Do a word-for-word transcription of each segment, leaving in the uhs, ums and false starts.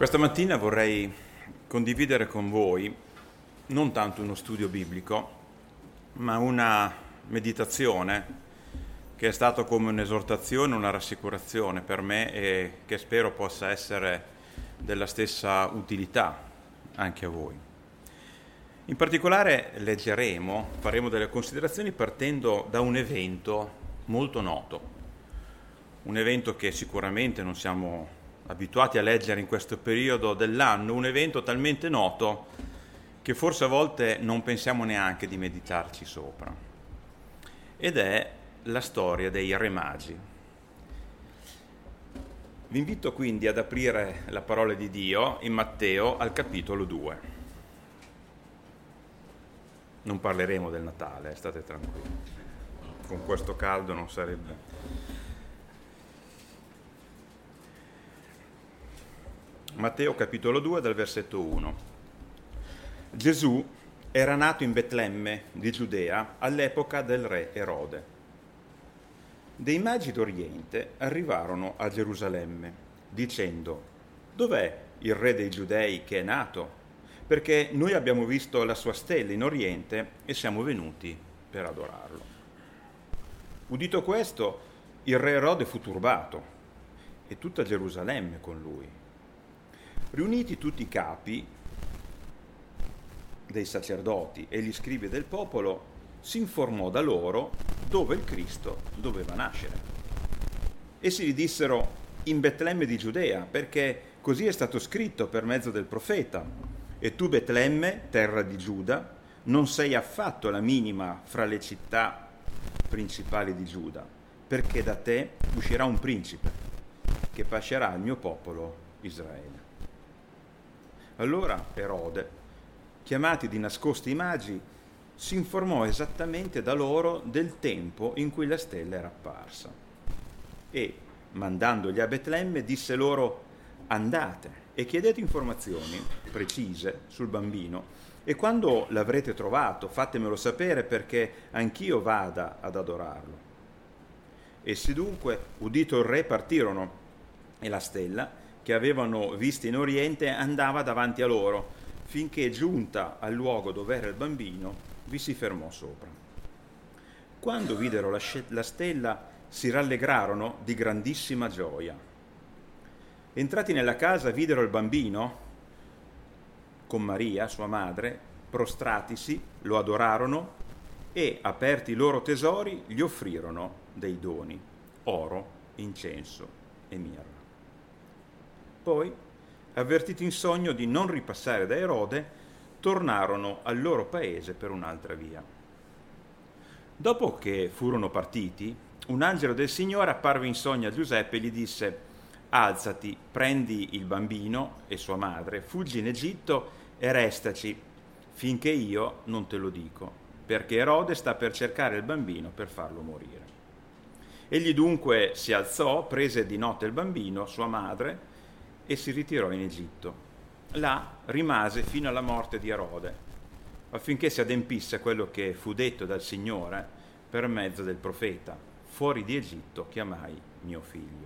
Questa mattina vorrei condividere con voi non tanto uno studio biblico, ma una meditazione che è stata come un'esortazione, una rassicurazione per me e che spero possa essere della stessa utilità anche a voi. In particolare leggeremo, faremo delle considerazioni partendo da un evento molto noto, un evento che sicuramente non siamo abituati a leggere in questo periodo dell'anno, un evento talmente noto che forse a volte non pensiamo neanche di meditarci sopra. Ed è la storia dei Re Magi. Vi invito quindi ad aprire la parola di Dio in Matteo al capitolo due. Non parleremo del Natale, state tranquilli. Con questo caldo non sarebbe... Matteo capitolo due dal versetto uno. Gesù era nato in Betlemme di Giudea all'epoca del re Erode. Dei magi d'Oriente arrivarono a Gerusalemme dicendo: dov'è il re dei Giudei che è nato? Perché noi abbiamo visto la sua stella in Oriente e siamo venuti per adorarlo. Udito questo, il re Erode fu turbato e tutta Gerusalemme con lui. Riuniti tutti i capi dei sacerdoti e gli scribi del popolo, si informò da loro dove il Cristo doveva nascere. Essi gli dissero: in Betlemme di Giudea, perché così è stato scritto per mezzo del profeta: e tu, Betlemme, terra di Giuda, non sei affatto la minima fra le città principali di Giuda, perché da te uscirà un principe che pascerà il mio popolo Israele. Allora Erode, chiamati di nascosto i magi, si informò esattamente da loro del tempo in cui la stella era apparsa. E, mandandoli a Betlemme, disse loro: andate e chiedete informazioni precise sul bambino, e quando l'avrete trovato fatemelo sapere, perché anch'io vada ad adorarlo. Essi dunque, udito il re, partirono, e la stella che avevano visto in Oriente andava davanti a loro, finché giunta al luogo dove era il bambino vi si fermò sopra. Quando videro la, sc- la stella si rallegrarono di grandissima gioia. Entrati nella casa videro il bambino con Maria, sua madre, prostratisi, lo adorarono e, aperti i loro tesori, gli offrirono dei doni: oro, incenso e mirra. Poi, avvertiti in sogno di non ripassare da Erode, tornarono al loro paese per un'altra via. Dopo che furono partiti, un angelo del Signore apparve in sogno a Giuseppe e gli disse: alzati, prendi il bambino e sua madre, fuggi in Egitto e restaci finché io non te lo dico, perché Erode sta per cercare il bambino per farlo morire. Egli dunque si alzò, prese di notte il bambino, sua madre, e si ritirò in Egitto. Là rimase fino alla morte di Erode, affinché si adempisse quello che fu detto dal Signore per mezzo del profeta: fuori di Egitto chiamai mio figlio.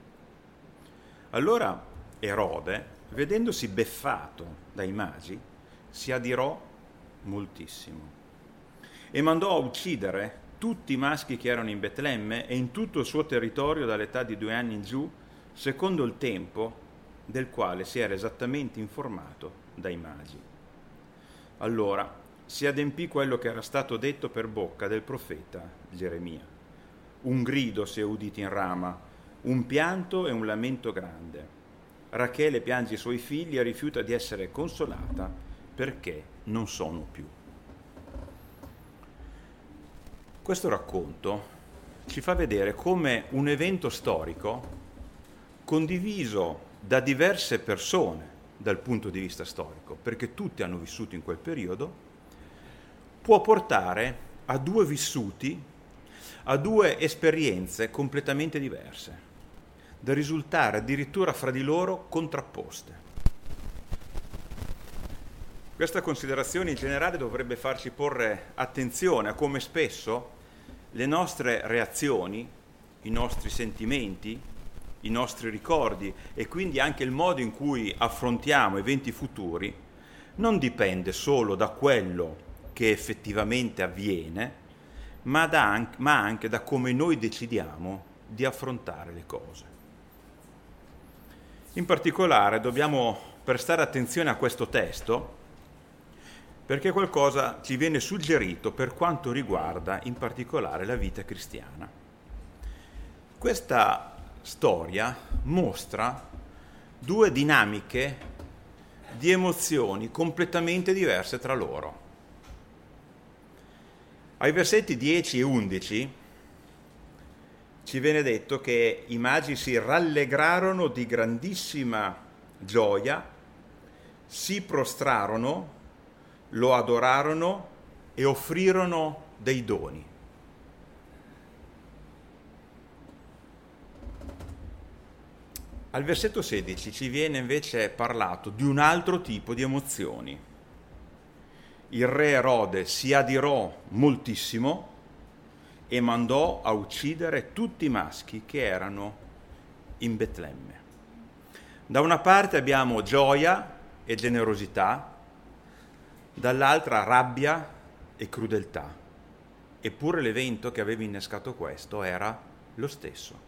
Allora Erode, vedendosi beffato dai magi, si adirò moltissimo e mandò a uccidere tutti i maschi che erano in Betlemme e in tutto il suo territorio dall'età di due anni in giù, secondo il tempo del quale si era esattamente informato dai magi. Allora si adempì quello che era stato detto per bocca del profeta Geremia. Un grido si è udito in Rama, un pianto e un lamento grande. Rachele piange i suoi figli e rifiuta di essere consolata perché non sono più. Questo racconto ci fa vedere come un evento storico condiviso da diverse persone dal punto di vista storico, perché tutti hanno vissuto in quel periodo, può portare a due vissuti, a due esperienze completamente diverse, da risultare addirittura fra di loro contrapposte. Questa considerazione in generale dovrebbe farci porre attenzione a come spesso le nostre reazioni, i nostri sentimenti, i nostri ricordi e quindi anche il modo in cui affrontiamo eventi futuri non dipende solo da quello che effettivamente avviene, ma, da anche, ma anche da come noi decidiamo di affrontare le cose. In particolare dobbiamo prestare attenzione a questo testo perché qualcosa ci viene suggerito per quanto riguarda in particolare la vita cristiana. Questa storia mostra due dinamiche di emozioni completamente diverse tra loro. Ai versetti dieci e undici ci viene detto che i magi si rallegrarono di grandissima gioia, si prostrarono, lo adorarono e offrirono dei doni. Al versetto sedici ci viene invece parlato di un altro tipo di emozioni. Il re Erode si adirò moltissimo e mandò a uccidere tutti i maschi che erano in Betlemme. Da una parte abbiamo gioia e generosità, dall'altra rabbia e crudeltà. Eppure l'evento che aveva innescato questo era lo stesso.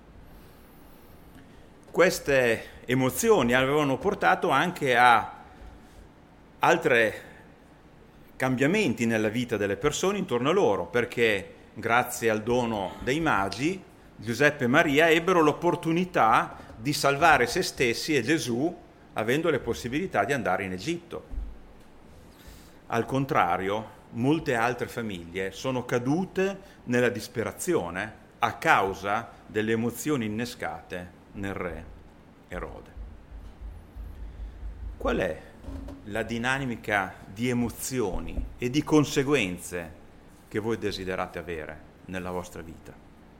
Queste emozioni avevano portato anche a altri cambiamenti nella vita delle persone intorno a loro, perché grazie al dono dei magi, Giuseppe e Maria ebbero l'opportunità di salvare se stessi e Gesù, avendo le possibilità di andare in Egitto. Al contrario, molte altre famiglie sono cadute nella disperazione a causa delle emozioni innescate nel re Erode. Qual è la dinamica di emozioni e di conseguenze che voi desiderate avere nella vostra vita?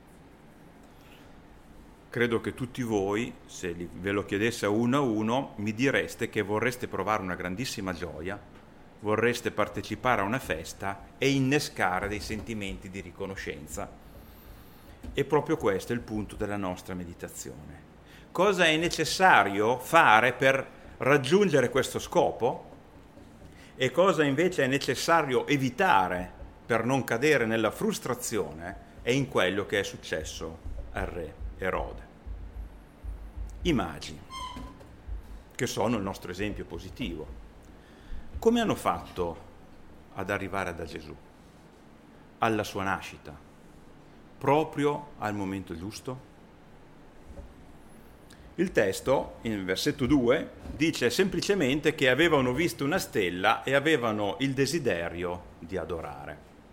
Credo che tutti voi, se ve lo chiedesse a uno a uno, mi direste che vorreste provare una grandissima gioia, vorreste partecipare a una festa e innescare dei sentimenti di riconoscenza. E proprio questo è il punto della nostra meditazione. Cosa è necessario fare per raggiungere questo scopo e cosa invece è necessario evitare per non cadere nella frustrazione e in quello che è successo al re Erode. I magi, che sono il nostro esempio positivo, come hanno fatto ad arrivare da Gesù, alla sua nascita, proprio al momento giusto? Il testo, in versetto due, dice semplicemente che avevano visto una stella e avevano il desiderio di adorare.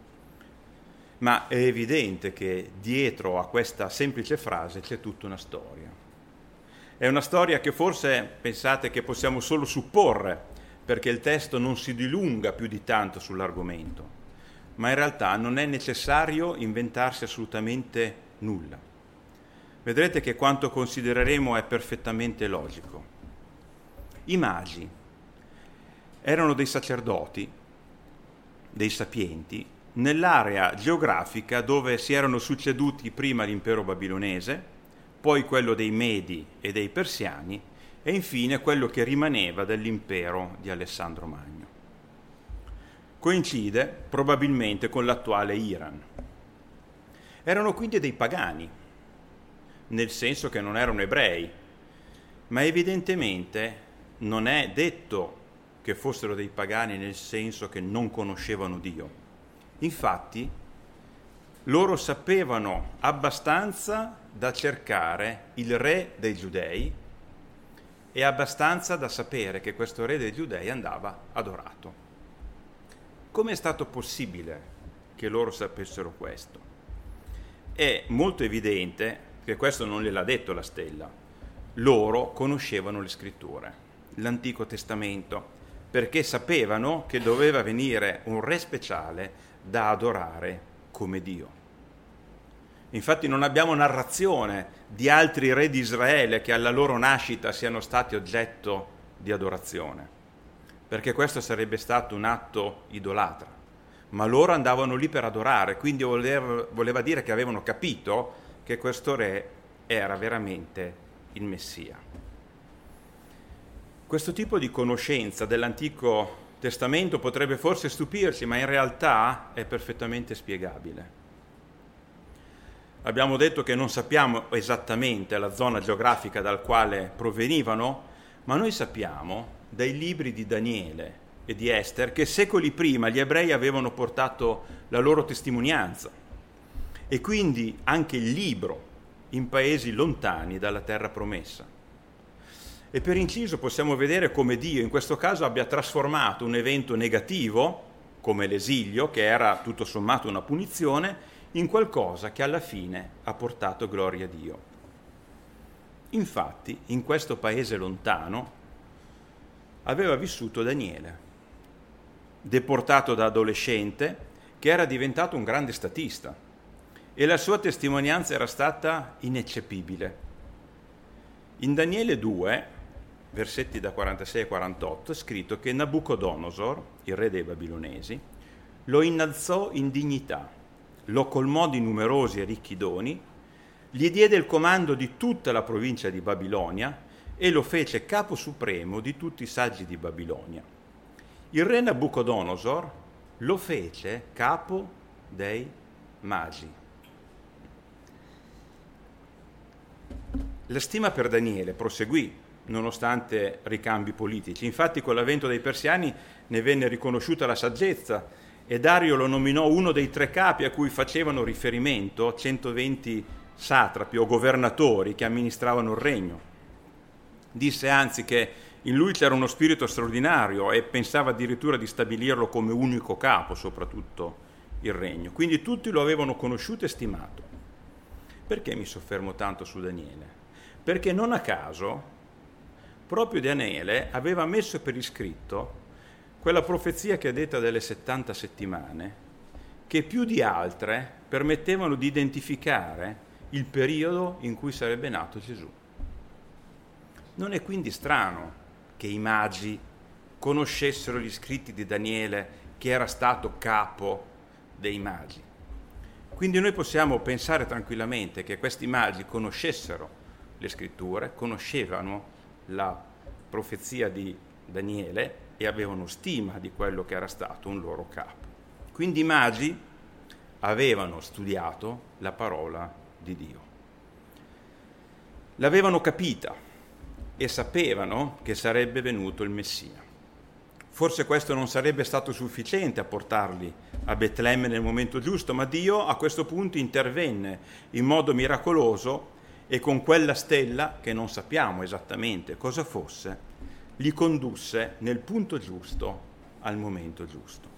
Ma è evidente che dietro a questa semplice frase c'è tutta una storia. È una storia che forse pensate che possiamo solo supporre, perché il testo non si dilunga più di tanto sull'argomento, ma in realtà non è necessario inventarsi assolutamente nulla. Vedrete che quanto considereremo è perfettamente logico. I magi erano dei sacerdoti, dei sapienti, nell'area geografica dove si erano succeduti prima l'impero babilonese, poi quello dei Medi e dei Persiani e infine quello che rimaneva dell'impero di Alessandro Magno. Coincide probabilmente con l'attuale Iran. Erano quindi dei pagani, nel senso che non erano ebrei, ma evidentemente non è detto che fossero dei pagani nel senso che non conoscevano Dio. Infatti, loro sapevano abbastanza da cercare il re dei Giudei e abbastanza da sapere che questo re dei Giudei andava adorato. Come è stato possibile che loro sapessero questo? È molto evidente che questo non gliel'ha detto la stella. Loro conoscevano le scritture, l'Antico Testamento, perché sapevano che doveva venire un re speciale da adorare come Dio. Infatti non abbiamo narrazione di altri re di Israele che alla loro nascita siano stati oggetto di adorazione, perché questo sarebbe stato un atto idolatra. Ma loro andavano lì per adorare, quindi voleva, voleva dire che avevano capito che questo re era veramente il Messia. Questo tipo di conoscenza dell'Antico Testamento potrebbe forse stupirci, ma in realtà è perfettamente spiegabile. Abbiamo detto che non sappiamo esattamente la zona geografica dal quale provenivano, ma noi sappiamo dai libri di Daniele e di Ester che secoli prima gli ebrei avevano portato la loro testimonianza e quindi anche il libro in paesi lontani dalla terra promessa. E per inciso possiamo vedere come Dio in questo caso abbia trasformato un evento negativo, come l'esilio, che era tutto sommato una punizione, in qualcosa che alla fine ha portato gloria a Dio. Infatti, in questo paese lontano aveva vissuto Daniele, deportato da adolescente, che era diventato un grande statista, e la sua testimonianza era stata ineccepibile. In Daniele due, versetti da quarantasei a quarantotto, è scritto che Nabucodonosor, il re dei Babilonesi, lo innalzò in dignità, lo colmò di numerosi e ricchi doni, gli diede il comando di tutta la provincia di Babilonia e lo fece capo supremo di tutti i saggi di Babilonia. Il re Nabucodonosor lo fece capo dei magi. La stima per Daniele proseguì nonostante ricambi politici. Infatti con l'avvento dei persiani ne venne riconosciuta la saggezza e Dario lo nominò uno dei tre capi a cui facevano riferimento centoventi satrapi o governatori che amministravano il regno. Disse anzi che in lui c'era uno spirito straordinario e pensava addirittura di stabilirlo come unico capo sopra tutto il regno. Quindi tutti lo avevano conosciuto e stimato. Perché mi soffermo tanto su Daniele? Perché non a caso proprio Daniele aveva messo per iscritto quella profezia che è detta delle settanta settimane, che più di altre permettevano di identificare il periodo in cui sarebbe nato Gesù. Non è quindi strano che i magi conoscessero gli scritti di Daniele, che era stato capo dei magi. Quindi noi possiamo pensare tranquillamente che questi magi conoscessero le scritture, conoscevano la profezia di Daniele e avevano stima di quello che era stato un loro capo. Quindi i magi avevano studiato la parola di Dio. L'avevano capita e sapevano che sarebbe venuto il Messia. Forse questo non sarebbe stato sufficiente a portarli a Betlemme nel momento giusto, ma Dio a questo punto intervenne in modo miracoloso e con quella stella, che non sappiamo esattamente cosa fosse, li condusse nel punto giusto al momento giusto.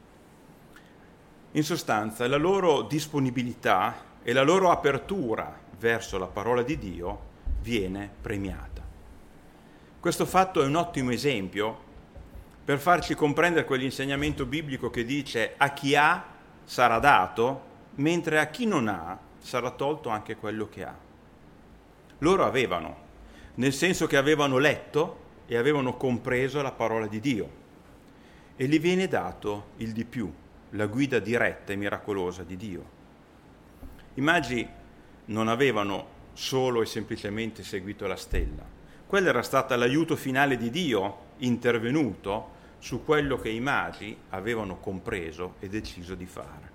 In sostanza, la loro disponibilità e la loro apertura verso la parola di Dio viene premiata. Questo fatto è un ottimo esempio per farci comprendere quell'insegnamento biblico che dice: a chi ha sarà dato, mentre a chi non ha sarà tolto anche quello che ha. Loro avevano, nel senso che avevano letto e avevano compreso la parola di Dio, e gli viene dato il di più, la guida diretta e miracolosa di Dio. I magi non avevano solo e semplicemente seguito la stella, quella era stata l'aiuto finale di Dio intervenuto su quello che i magi avevano compreso e deciso di fare.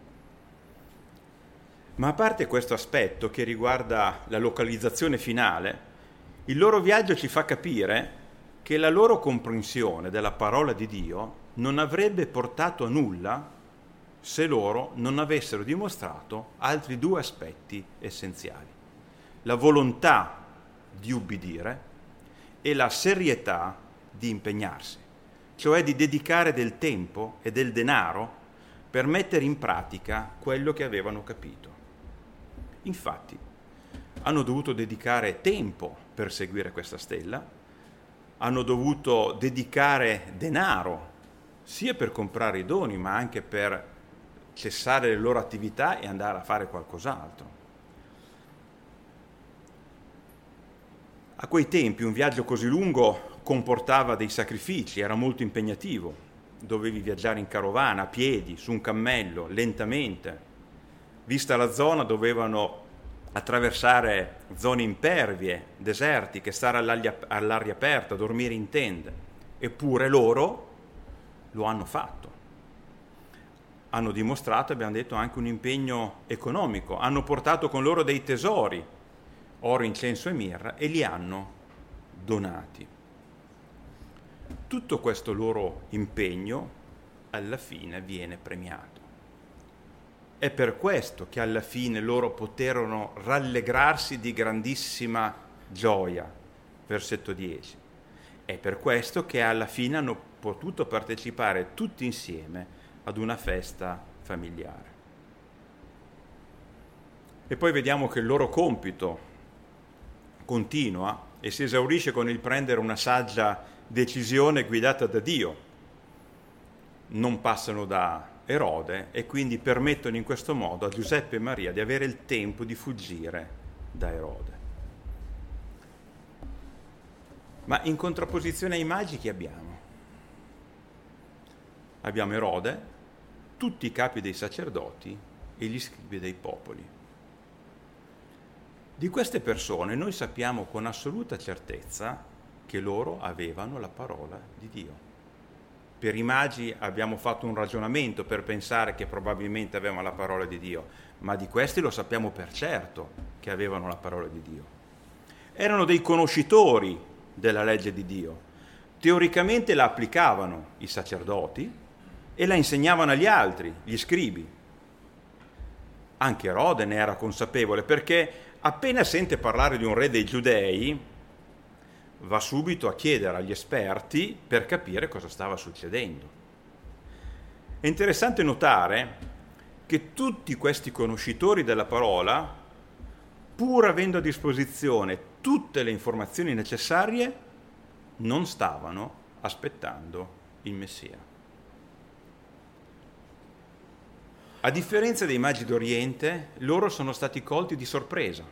Ma a parte questo aspetto che riguarda la localizzazione finale, il loro viaggio ci fa capire che la loro comprensione della parola di Dio non avrebbe portato a nulla se loro non avessero dimostrato altri due aspetti essenziali: la volontà di ubbidire e la serietà di impegnarsi, cioè di dedicare del tempo e del denaro per mettere in pratica quello che avevano capito. Infatti, hanno dovuto dedicare tempo per seguire questa stella, hanno dovuto dedicare denaro, sia per comprare i doni, ma anche per cessare le loro attività e andare a fare qualcos'altro. A quei tempi un viaggio così lungo comportava dei sacrifici, era molto impegnativo. Dovevi viaggiare in carovana, a piedi, su un cammello, lentamente. Vista la zona, dovevano attraversare zone impervie, desertiche, stare all'aria, all'aria aperta, dormire in tende. Eppure loro lo hanno fatto. Hanno dimostrato, abbiamo detto, anche un impegno economico. Hanno portato con loro dei tesori, oro, incenso e mirra, e li hanno donati. Tutto questo loro impegno alla fine viene premiato. È per questo che alla fine loro poterono rallegrarsi di grandissima gioia, versetto dieci. È per questo che alla fine hanno potuto partecipare tutti insieme ad una festa familiare. E poi vediamo che il loro compito continua e si esaurisce con il prendere una saggia decisione guidata da Dio. Non passano da Erode e quindi permettono in questo modo a Giuseppe e Maria di avere il tempo di fuggire da Erode. Ma in contrapposizione ai magi chi abbiamo? Abbiamo Erode, tutti i capi dei sacerdoti e gli scribi dei popoli. Di queste persone noi sappiamo con assoluta certezza che loro avevano la parola di Dio. Per i magi abbiamo fatto un ragionamento per pensare che probabilmente avevano la parola di Dio, ma di questi lo sappiamo per certo che avevano la parola di Dio. Erano dei conoscitori della legge di Dio. Teoricamente la applicavano i sacerdoti e la insegnavano agli altri, gli scribi. Anche Erode ne era consapevole, perché appena sente parlare di un re dei Giudei, va subito a chiedere agli esperti per capire cosa stava succedendo. È interessante notare che tutti questi conoscitori della parola, pur avendo a disposizione tutte le informazioni necessarie, non stavano aspettando il Messia. A differenza dei magi d'Oriente, loro sono stati colti di sorpresa.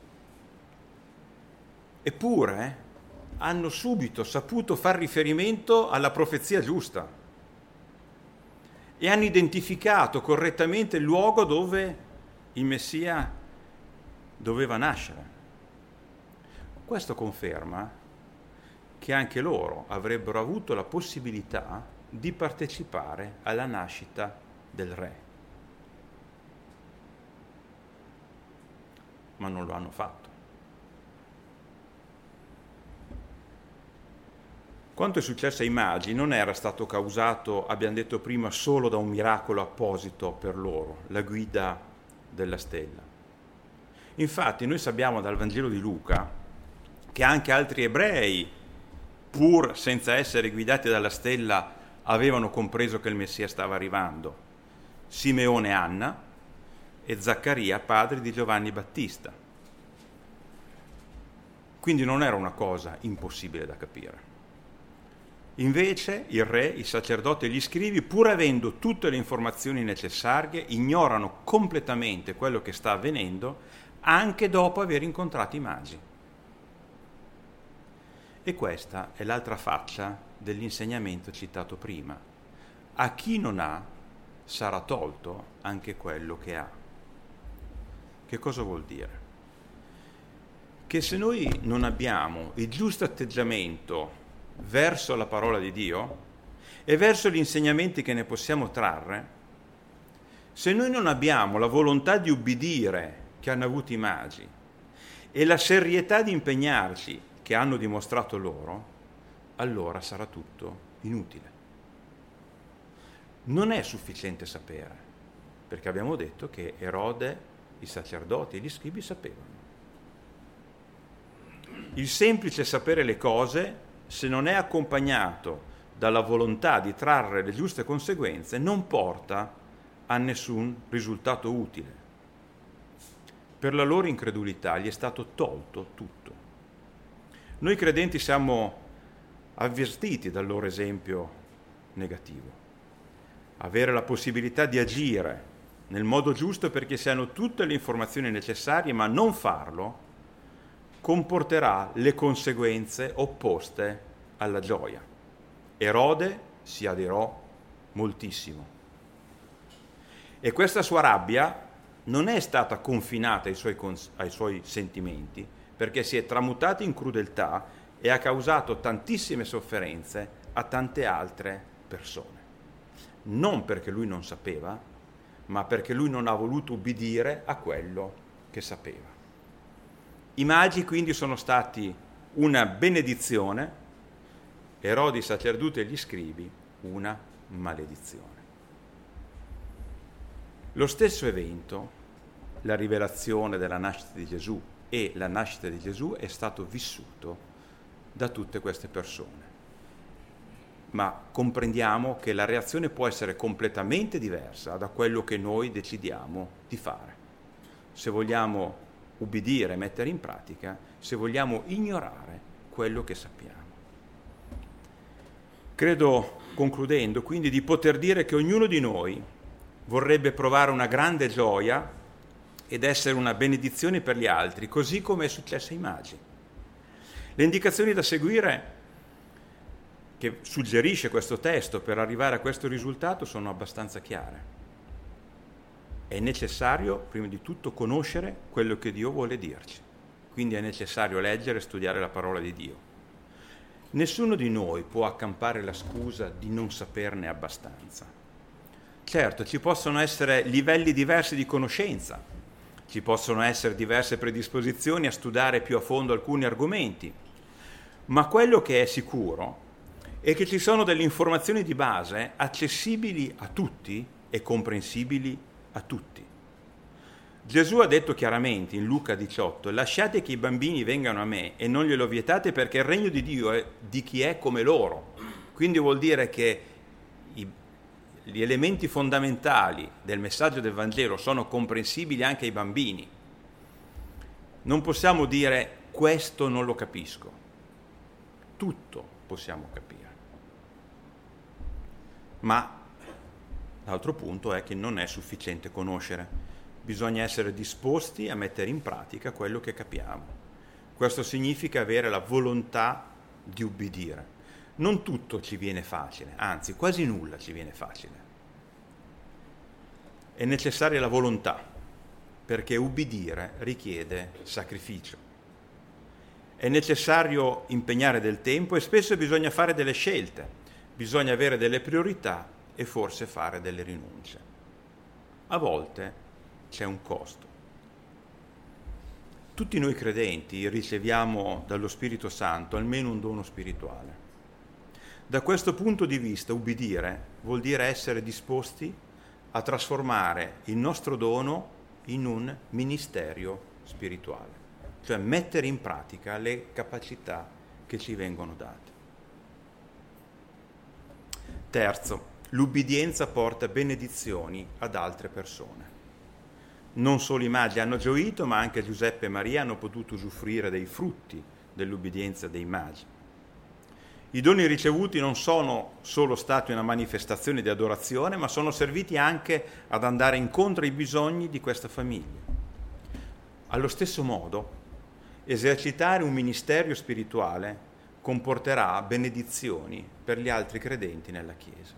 Eppure hanno subito saputo far riferimento alla profezia giusta e hanno identificato correttamente il luogo dove il Messia doveva nascere. Questo conferma che anche loro avrebbero avuto la possibilità di partecipare alla nascita del re. Ma non lo hanno fatto. Quanto è successo ai magi non era stato causato, abbiamo detto prima, solo da un miracolo apposito per loro, la guida della stella. Infatti noi sappiamo dal Vangelo di Luca che anche altri ebrei, pur senza essere guidati dalla stella, avevano compreso che il Messia stava arrivando. Simeone e Anna e Zaccaria, padre di Giovanni Battista. Quindi non era una cosa impossibile da capire. Invece il re, i sacerdoti e gli scribi, pur avendo tutte le informazioni necessarie, ignorano completamente quello che sta avvenendo anche dopo aver incontrato i magi. E questa è l'altra faccia dell'insegnamento citato prima. A chi non ha sarà tolto anche quello che ha. Che cosa vuol dire? Che se noi non abbiamo il giusto atteggiamento verso la parola di Dio e verso gli insegnamenti che ne possiamo trarre, se noi non abbiamo la volontà di ubbidire che hanno avuto i magi e la serietà di impegnarci che hanno dimostrato loro, allora sarà tutto inutile. Non è sufficiente sapere, perché abbiamo detto che Erode, i sacerdoti e gli scribi sapevano. Il semplice sapere le cose, se non è accompagnato dalla volontà di trarre le giuste conseguenze, non porta a nessun risultato utile. Per la loro incredulità gli è stato tolto tutto. Noi credenti siamo avvertiti dal loro esempio negativo. Avere la possibilità di agire nel modo giusto perché si hanno tutte le informazioni necessarie, ma non farlo comporterà le conseguenze opposte alla gioia. Erode si adirò moltissimo. E questa sua rabbia non è stata confinata ai suoi, cons- ai suoi sentimenti, perché si è tramutata in crudeltà e ha causato tantissime sofferenze a tante altre persone. Non perché lui non sapeva, ma perché lui non ha voluto ubbidire a quello che sapeva. I magi quindi sono stati una benedizione, Erode, i sacerdoti e gli scribi una maledizione. Lo stesso evento, la rivelazione della nascita di Gesù e la nascita di Gesù, è stato vissuto da tutte queste persone. Ma comprendiamo che la reazione può essere completamente diversa da quello che noi decidiamo di fare. Se vogliamo ubbidire e mettere in pratica, se vogliamo ignorare quello che sappiamo. Credo, concludendo, quindi, di poter dire che ognuno di noi vorrebbe provare una grande gioia ed essere una benedizione per gli altri, così come è successo ai magi. Le indicazioni da seguire che suggerisce questo testo per arrivare a questo risultato sono abbastanza chiare. È necessario, prima di tutto, conoscere quello che Dio vuole dirci. Quindi è necessario leggere e studiare la parola di Dio. Nessuno di noi può accampare la scusa di non saperne abbastanza. Certo, ci possono essere livelli diversi di conoscenza, ci possono essere diverse predisposizioni a studiare più a fondo alcuni argomenti, ma quello che è sicuro è che ci sono delle informazioni di base accessibili a tutti e comprensibili a tutti. Gesù ha detto chiaramente in Luca diciotto: lasciate che i bambini vengano a me e non glielo vietate, perché il regno di Dio è di chi è come loro. Quindi vuol dire che i, gli elementi fondamentali del messaggio del Vangelo sono comprensibili anche ai bambini. Non possiamo dire questo non lo capisco. Tutto possiamo capire. Ma l'altro punto è che non è sufficiente conoscere. Bisogna essere disposti a mettere in pratica quello che capiamo. Questo significa avere la volontà di ubbidire. Non tutto ci viene facile, anzi quasi nulla ci viene facile. È necessaria la volontà, perché ubbidire richiede sacrificio. È necessario impegnare del tempo e spesso bisogna fare delle scelte, bisogna avere delle priorità e forse fare delle rinunce. A volte c'è un costo. Tutti noi credenti riceviamo dallo Spirito Santo almeno un dono spirituale. Da questo punto di vista, ubbidire vuol dire essere disposti a trasformare il nostro dono in un ministero spirituale, cioè mettere in pratica le capacità che ci vengono date. Terzo, l'ubbidienza porta benedizioni ad altre persone. Non solo i magi hanno gioito, ma anche Giuseppe e Maria hanno potuto usufruire dei frutti dell'ubbidienza dei magi. I doni ricevuti non sono solo stati una manifestazione di adorazione, ma sono serviti anche ad andare incontro ai bisogni di questa famiglia. Allo stesso modo, esercitare un ministero spirituale comporterà benedizioni per gli altri credenti nella Chiesa.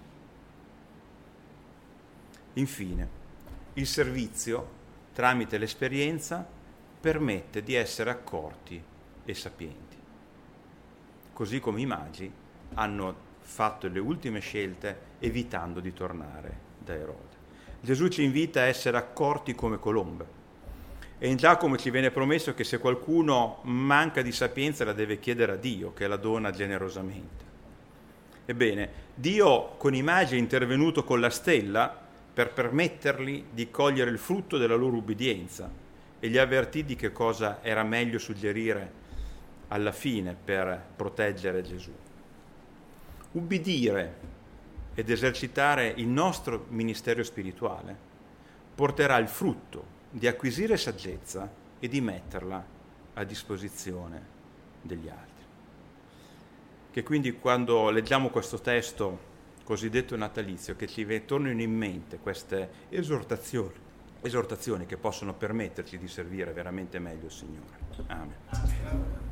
Infine, il servizio, tramite l'esperienza, permette di essere accorti e sapienti. Così come i magi hanno fatto le ultime scelte evitando di tornare da Erode. Gesù ci invita a essere accorti come colombe. E in Giacomo ci viene promesso che se qualcuno manca di sapienza la deve chiedere a Dio, che la dona generosamente. Ebbene, Dio con i magi è intervenuto con la stella per permettergli di cogliere il frutto della loro ubbidienza e li avvertì di che cosa era meglio suggerire alla fine per proteggere Gesù. Ubbidire ed esercitare il nostro ministero spirituale porterà il frutto di acquisire saggezza e di metterla a disposizione degli altri. Che quindi quando leggiamo questo testo cosiddetto natalizio, che ci tornino in mente queste esortazioni, esortazioni che possono permetterci di servire veramente meglio il Signore. Amen.